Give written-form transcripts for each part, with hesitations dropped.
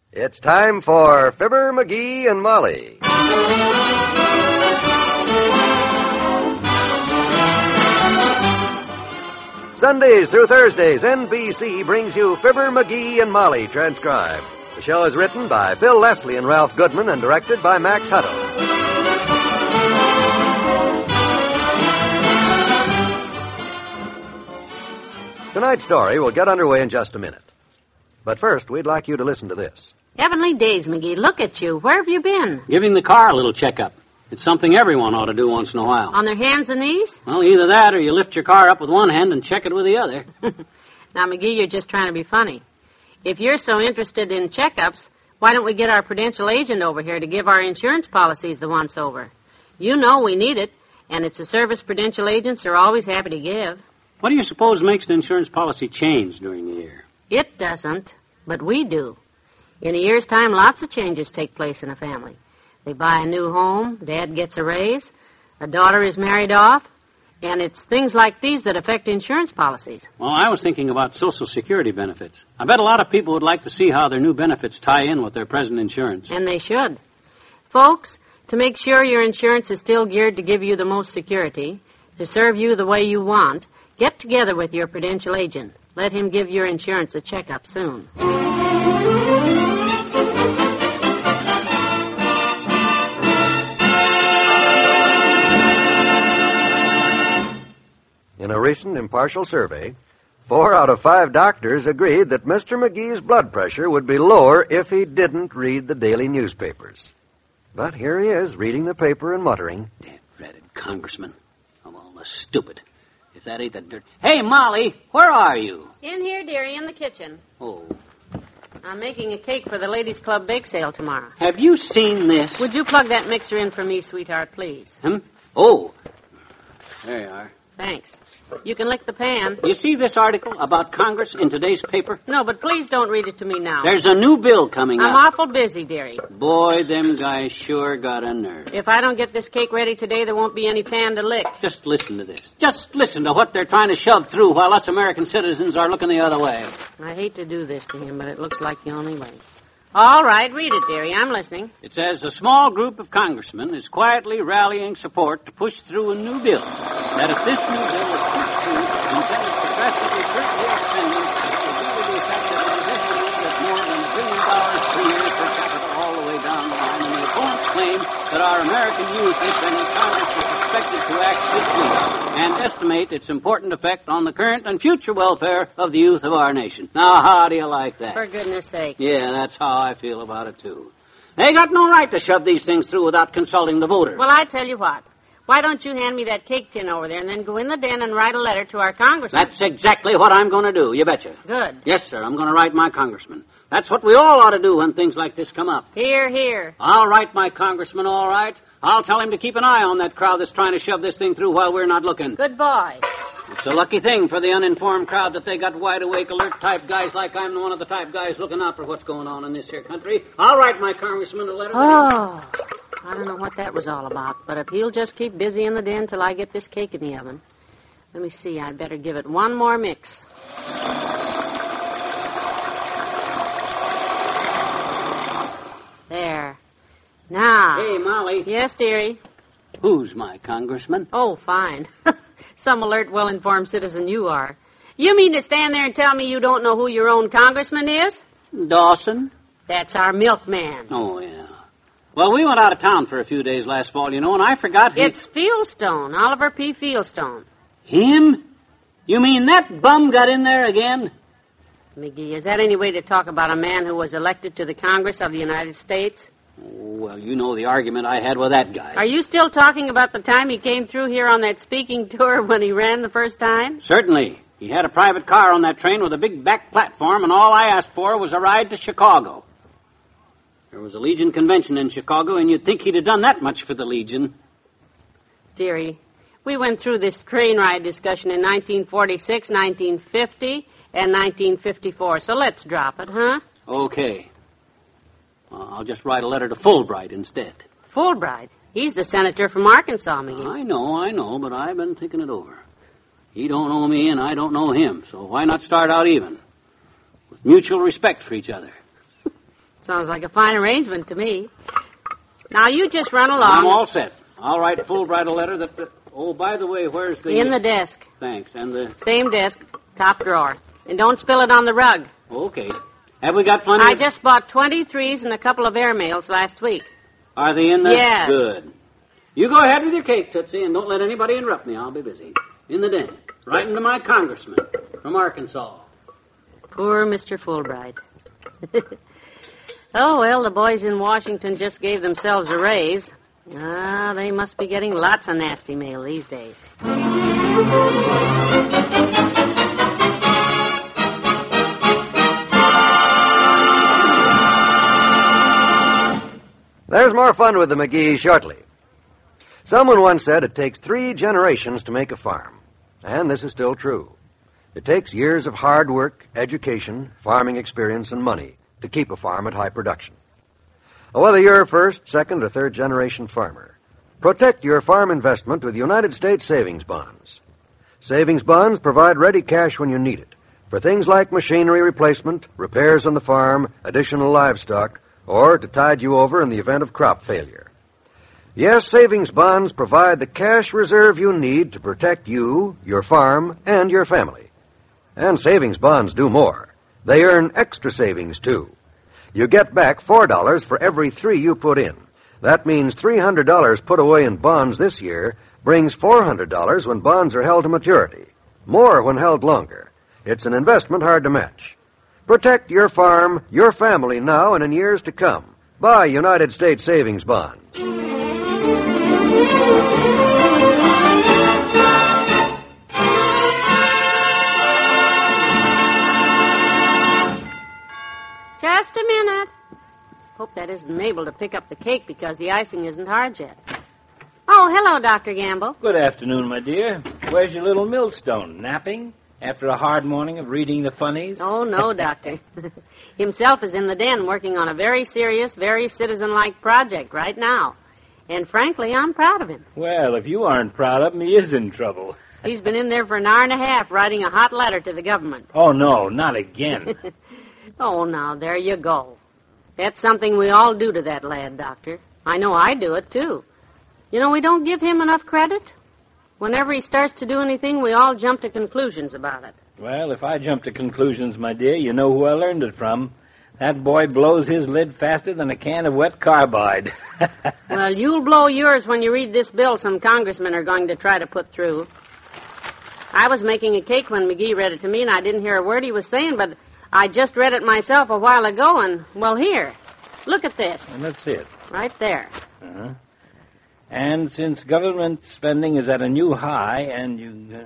It's time for Fibber, McGee, and Molly. Sundays through Thursdays, NBC brings you Fibber, McGee, and Molly transcribed. The show is written by Phil Leslie and Ralph Goodman and directed by Max Hutto. Tonight's story will get underway in just a minute. But first, we'd like you to listen to this. Heavenly days, McGee. Look at you. Where have you been? Giving the car a little checkup. It's something everyone ought to do once in a while. On their hands and knees? Well, either that or you lift your car up with one hand and check it with the other. Now, McGee, you're just trying to be funny. If you're so interested in checkups, why don't we get our Prudential agent over here to give our insurance policies the once-over? You know we need it, and it's a service Prudential agents are always happy to give. What do you suppose makes an insurance policy change during the year? It doesn't, but we do. In a year's time, lots of changes take place in a family. They buy a new home, Dad gets a raise, a daughter is married off, and it's things like these that affect insurance policies. Well, I was thinking about Social Security benefits. I bet a lot of people would like to see how their new benefits tie in with their present insurance. And they should. Folks, to make sure your insurance is still geared to give you the most security, to serve you the way you want, get together with your Prudential agent. Let him give your insurance a checkup soon. In a recent impartial survey, 4 out of 5 doctors agreed that Mr. McGee's blood pressure would be lower if he didn't read the daily newspapers. But here he is, reading the paper and muttering. Dead-ratted congressman. Of all the stupid. If that ain't the dirt... Hey, Molly, where are you? In here, dearie, in the kitchen. Oh. I'm making a cake for the Ladies' Club bake sale tomorrow. Have you seen this? Would you plug that mixer in for me, sweetheart, please? Oh. There you are. Thanks. You can lick the pan. You see this article about Congress in today's paper? No, but please don't read it to me now. There's a new bill coming I'm up. awful busy, dearie. Boy, them guys sure got a nerve. If I don't get this cake ready today, there won't be any pan to lick. Just listen to this. Just listen to what they're trying to shove through while us American citizens are looking the other way. I hate to do this to him, but it looks like the only way. All right, read it, dearie. I'm listening. It says a small group of congressmen is quietly rallying support to push through a new bill. That if this new bill is pushed through, intended to drastically curtail spending, it will be to the effect that it is estimated at more than $1 billion per year per capita all the way down the line. And the opponents claim that our American youth, if any Congress is expected to act this week, and estimate its important effect on the current and future welfare of the youth of our nation. Now, how do you like that? For goodness sake. Yeah, that's how I feel about it, too. They got no right to shove these things through without consulting the voters. Well, I tell you what. Why don't you hand me that cake tin over there and then go in the den and write a letter to our congressman? That's exactly what I'm going to do, you betcha. Good. Yes, sir, I'm going to write my congressman. That's what we all ought to do when things like this come up. Hear, hear. I'll write my congressman, all right. I'll tell him to keep an eye on that crowd that's trying to shove this thing through while we're not looking. Good boy. It's a lucky thing for the uninformed crowd that they got wide-awake, alert-type guys like I'm one of the type guys looking out for what's going on in this here country. I'll write my congressman a letter. Oh, I don't know what that was all about, but if he'll just keep busy in the den till I get this cake in the oven. Let me see, I'd better give it one more mix. There. Now. Hey, Molly. Yes, dearie? Who's my congressman? Oh, fine. Some alert, well-informed citizen you are. You mean to stand there and tell me you don't know who your own congressman is? Dawson. That's our milkman. Oh, yeah. Well, we went out of town for a few days last fall, you know, and I forgot... It's Fieldstone, Oliver P. Fieldstone. Him? You mean that bum got in there again? McGee, is that any way to talk about a man who was elected to the Congress of the United States? Well, you know the argument I had with that guy. Are you still talking about the time he came through here on that speaking tour when he ran the first time? Certainly. He had a private car on that train with a big back platform, and all I asked for was a ride to Chicago. There was a Legion convention in Chicago, and you'd think he'd have done that much for the Legion. Dearie, we went through this train ride discussion in 1946, 1950, and 1954, so let's drop it, huh? Okay. I'll just write a letter to Fulbright instead. Fulbright? He's the senator from Arkansas, McGee. I know, but I've been thinking it over. He don't know me, and I don't know him, so why not start out even? With mutual respect for each other. Sounds like a fine arrangement to me. Now, you just run along. I'm all set. I'll write Fulbright a letter that... Oh, by the way, where's the... In the desk. Thanks. And the... Same desk, top drawer. And don't spill it on the rug. Okay. Have we got plenty I just bought 23s and a couple of airmails last week. Are they in there? Yes. Good. You go ahead with your cake, Tootsie, and don't let anybody interrupt me. I'll be busy. In the den. Writing to my congressman from Arkansas. Poor Mr. Fulbright. Oh, well, the boys in Washington just gave themselves a raise. Ah, they must be getting lots of nasty mail these days. There's more fun with the McGees shortly. Someone once said it takes 3 generations to make a farm. And this is still true. It takes years of hard work, education, farming experience, and money to keep a farm at high production. Whether you're a first, second, or third generation farmer, protect your farm investment with United States savings bonds. Savings bonds provide ready cash when you need it for things like machinery replacement, repairs on the farm, additional livestock, or to tide you over in the event of crop failure. Yes, savings bonds provide the cash reserve you need to protect you, your farm, and your family. And savings bonds do more. They earn extra savings, too. You get back $4 for every 3 you put in. That means $300 put away in bonds this year brings $400 when bonds are held to maturity. More when held longer. It's an investment hard to match. Protect your farm, your family now and in years to come. Buy United States savings bonds. Just a minute. Hope that isn't Mabel to pick up the cake because the icing isn't hard yet. Oh, hello, Dr. Gamble. Good afternoon, my dear. Where's your little millstone? Napping? After a hard morning of reading the funnies? Oh, no, Doctor. Himself is in the den working on a very serious, very citizen-like project right now. And frankly, I'm proud of him. Well, if you aren't proud of him, he is in trouble. He's been in there for an hour and a half writing a hot letter to the government. Oh, no, not again. Oh, now, there you go. That's something we all do to that lad, Doctor. I know I do it, too. You know, we don't give him enough credit. Whenever he starts to do anything, we all jump to conclusions about it. Well, if I jump to conclusions, my dear, you know who I learned it from. That boy blows his lid faster than a can of wet carbide. Well, you'll blow yours when you read this bill some congressmen are going to try to put through. I was making a cake when McGee read it to me, and I didn't hear a word he was saying, but I just read it myself a while ago, and, well, here. Look at this. And let's see it. Right there. Uh-huh. And since government spending is at a new high, and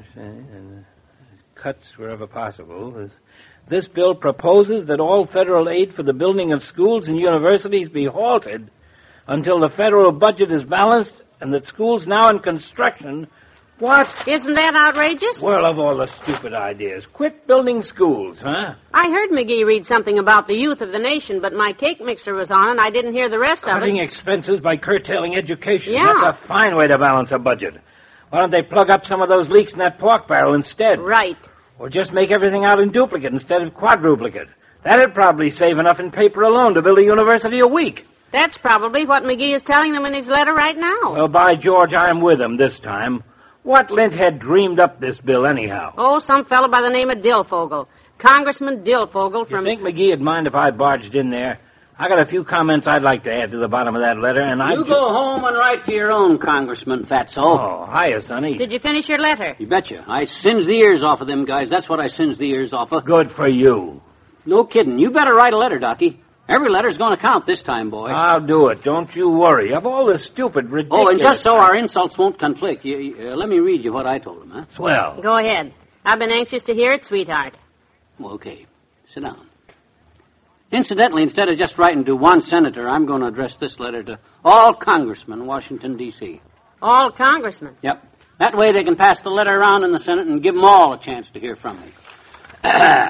cuts wherever possible, this bill proposes that all federal aid for the building of schools and universities be halted until the federal budget is balanced and that schools now in construction... What? Isn't that outrageous? Well, of all the stupid ideas. Quit building schools, huh? I heard McGee read something about the youth of the nation, but my cake mixer was on and I didn't hear the rest of it. Cutting expenses by curtailing education. Yeah. That's a fine way to balance a budget. Why don't they plug up some of those leaks in that pork barrel instead? Right. Or just make everything out in duplicate instead of quadruplicate. That'd probably save enough in paper alone to build a university a week. That's probably what McGee is telling them in his letter right now. Well, by George, I'm with him this time. What lint had dreamed up this bill anyhow? Oh, some fellow by the name of Dillfogle. Congressman Dillfogle from... You think McGee'd mind if I barged in there? I got a few comments I'd like to add to the bottom of that letter, and You go home and write to your own congressman, Fatso. Oh, hiya, Sonny. Did you finish your letter? You betcha. I singed the ears off of them guys. That's what I singed the ears off of. Good for you. No kidding. You better write a letter, Docky. Every letter's going to count this time, boy. I'll do it. Don't you worry. Of all the stupid, ridiculous... Oh, and just so our insults won't conflict, let me read you what I told him, huh? Swell. Go ahead. I've been anxious to hear it, sweetheart. Okay. Sit down. Incidentally, instead of just writing to one senator, I'm going to address this letter to all congressmen in Washington, D.C. All congressmen? Yep. That way they can pass the letter around in the Senate and give them all a chance to hear from me.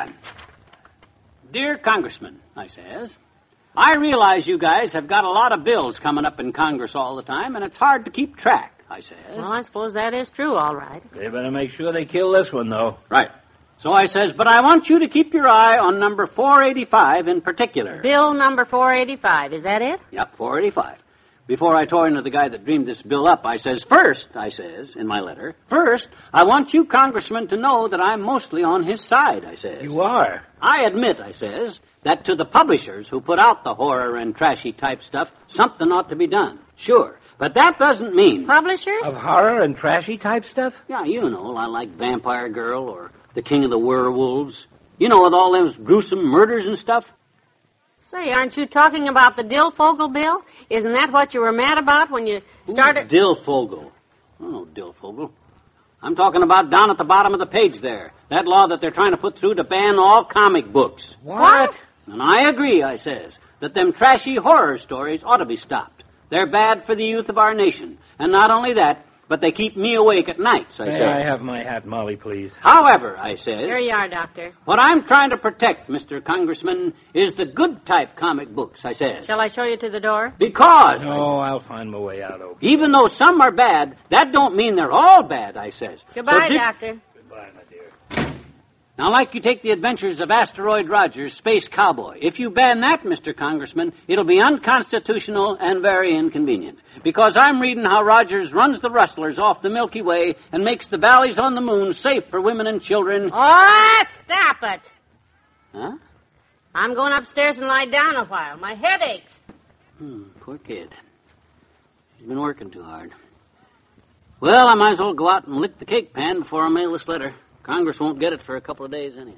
Dear Congressman, I says, I realize you guys have got a lot of bills coming up in Congress all the time, and it's hard to keep track, I says. Well, I suppose that is true, all right. They better make sure they kill this one, though. Right. So I says, but I want you to keep your eye on number 485 in particular. Bill number 485, is that it? Yep, 485. Before I tore into the guy that dreamed this bill up, I says, first, I says, in my letter, first, I want you congressmen to know that I'm mostly on his side, I says. You are. I admit, I says, that to the publishers who put out the horror and trashy type stuff, something ought to be done. Sure. But that doesn't mean... Publishers? Of horror and trashy type stuff? Yeah, you know, like Vampire Girl or The King of the Werewolves. You know, with all those gruesome murders and stuff. Say, aren't you talking about the Dillfogel bill? Isn't that what you were mad about when you started... Dillfogel. I don't know Dillfogel. I'm talking about down at the bottom of the page there. That law that they're trying to put through to ban all comic books. What? And I agree, I says, that them trashy horror stories ought to be stopped. They're bad for the youth of our nation. And not only that, but they keep me awake at nights, I says. May I have my hat, Molly, please? However, I says... Here you are, Doctor. What I'm trying to protect, Mr. Congressman, is the good type comic books, I says. Shall I show you to the door? Because... No, I'll find my way out, okay. Even though some are bad, that don't mean they're all bad, I says. Goodbye, Doctor. Goodbye, my dear. Now, like you take the adventures of Asteroid Rogers, Space Cowboy. If you ban that, Mr. Congressman, it'll be unconstitutional and very inconvenient. Because I'm reading how Rogers runs the rustlers off the Milky Way and makes the valleys on the moon safe for women and children. Oh, stop it. Huh? I'm going upstairs and lie down a while. My head aches. Poor kid. He's been working too hard. Well, I might as well go out and lick the cake pan before I mail this letter. Congress won't get it for a couple of days anyhow.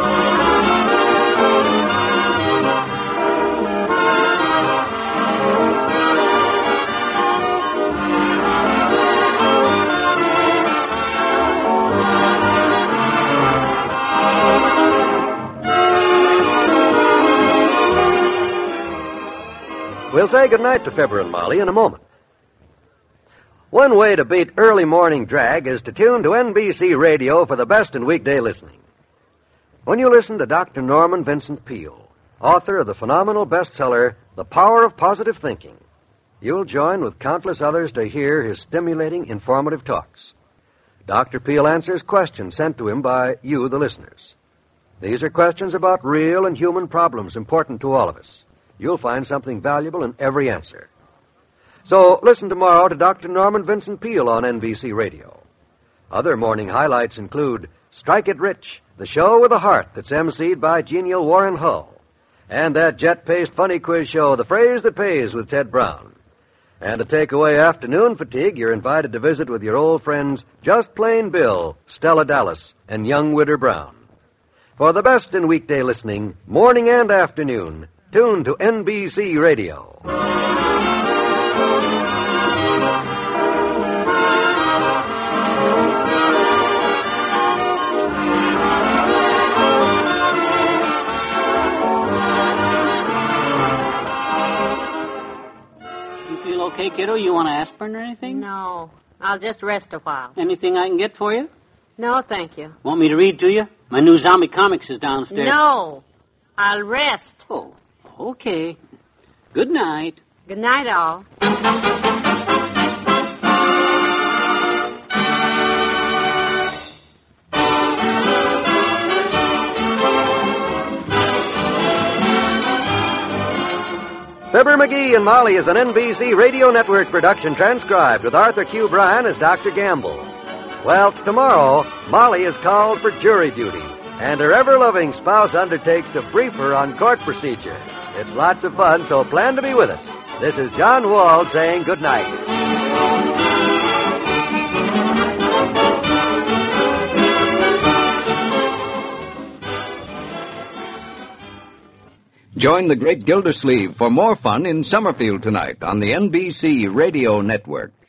We'll say goodnight to Fibber and Molly in a moment. One way to beat early morning drag is to tune to NBC Radio for the best in weekday listening. When you listen to Dr. Norman Vincent Peale, author of the phenomenal bestseller, The Power of Positive Thinking, you'll join with countless others to hear his stimulating, informative talks. Dr. Peale answers questions sent to him by you, the listeners. These are questions about real and human problems important to all of us. You'll find something valuable in every answer. So listen tomorrow to Dr. Norman Vincent Peale on NBC Radio. Other morning highlights include Strike It Rich, the show with a heart that's emceed by genial Warren Hull, and that jet-paced funny quiz show, The Phrase That Pays with Ted Brown. And to take away afternoon fatigue, you're invited to visit with your old friends Just Plain Bill, Stella Dallas, and young Widder Brown. For the best in weekday listening, morning and afternoon, tune to NBC Radio. Okay, kiddo, you want aspirin or anything? No, I'll just rest a while. Anything I can get for you? No, thank you. Want me to read to you? My new zombie comics is downstairs. No, I'll rest. Oh, okay. Good night. Good night, all. Fibber McGee and Molly is an NBC Radio Network production transcribed with Arthur Q. Bryan as Dr. Gamble. Well, tomorrow, Molly is called for jury duty, and her ever-loving spouse undertakes to brief her on court procedure. It's lots of fun, so plan to be with us. This is John Wall saying good night. Join the Great Gildersleeve for more fun in Summerfield tonight on the NBC Radio Network.